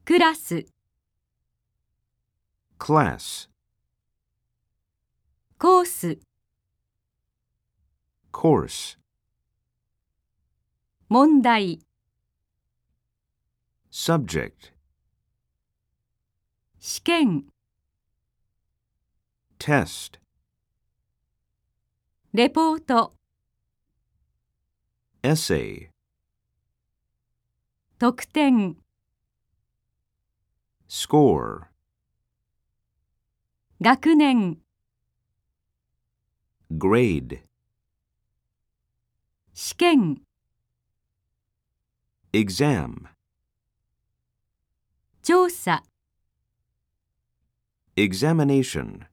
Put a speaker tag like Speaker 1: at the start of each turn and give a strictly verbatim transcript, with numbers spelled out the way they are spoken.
Speaker 1: クラス、
Speaker 2: class,
Speaker 1: コース、
Speaker 2: course,
Speaker 1: 問題、
Speaker 2: subject,
Speaker 1: 試験、
Speaker 2: test,
Speaker 1: レポート、
Speaker 2: essay,
Speaker 1: 得点、
Speaker 2: score,
Speaker 1: 学年、
Speaker 2: grade,
Speaker 1: 試験、
Speaker 2: exam,
Speaker 1: 調査、
Speaker 2: examination.